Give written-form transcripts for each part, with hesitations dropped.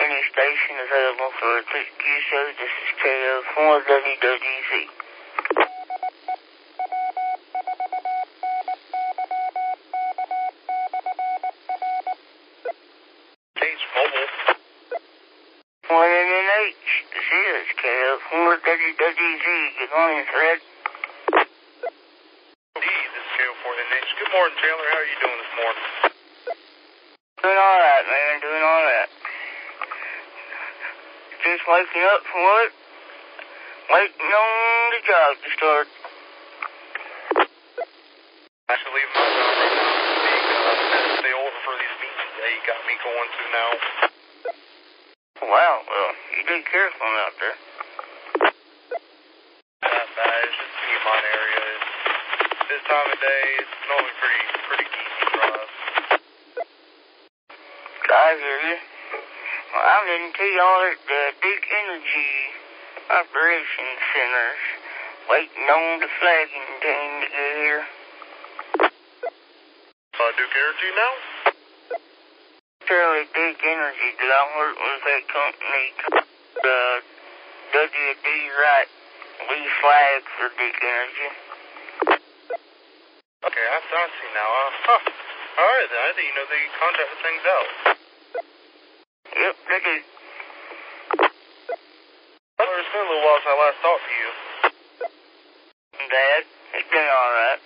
any station available for a quick QSO. This is KO4WWZ. H Mobile. 1NH, this is KO4WWZ. Good morning, Fred. This is KO4NH. Good morning, Chandler. How are you doing this morning? Doing alright, man. Doing alright. Just waking up from work. Waiting on the job to start. Actually leaving my job right now. Being stay over for these meetings that he got me going to now. Wow, well, you be careful out there. Not bad. It's just Piedmont area. This time of day, it's normally pretty easy for us. I hear you. Well, I'm into y'all at the Duke Energy Operations Centers, waiting on the flagging team to get here. Duke Energy now? Surely Duke Energy, did I work with that company, WD Wright? We flag for Duke Energy. Okay, I see now. Alright then, I think they contracted things out. Yep, they do. Well, it's been a little while since I last talked to you. Dad, it's been alright.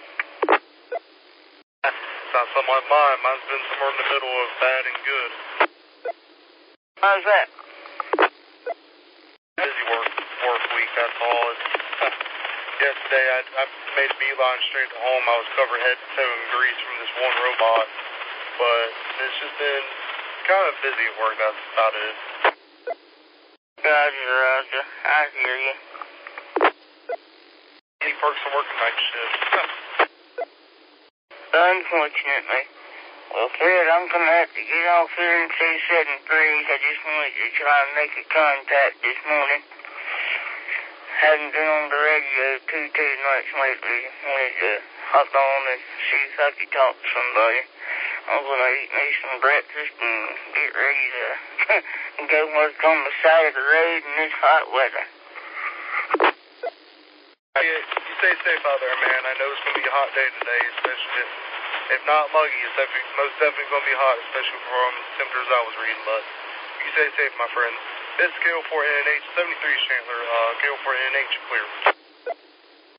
Sounds something like mine. Mine's been somewhere in the middle of bad and good. How's that? Busy work week, that's all. Yesterday, I made a beeline straight to home. I was covered head to toe in grease from this one robot. But it's just been kind of busy at work, that's about it. Roger. I hear you. Any perks of working night shift? Unfortunately. Well, Fred, I'm going to have to get off here and say 7-3. I just wanted to try and make a contact this morning. Haven't been on the radio too much lately. Wanted to hop on and see if I could talk to somebody. I'm going to eat me some breakfast and get ready to go work on the side of the road in this hot weather. You stay safe out there, man. I know it's going to be a hot day today, especially if not muggy. It's most definitely going to be hot, especially from temperatures I was reading. But you stay safe, my friend. This is KO4NH 73 Chandler. KO4NH clear.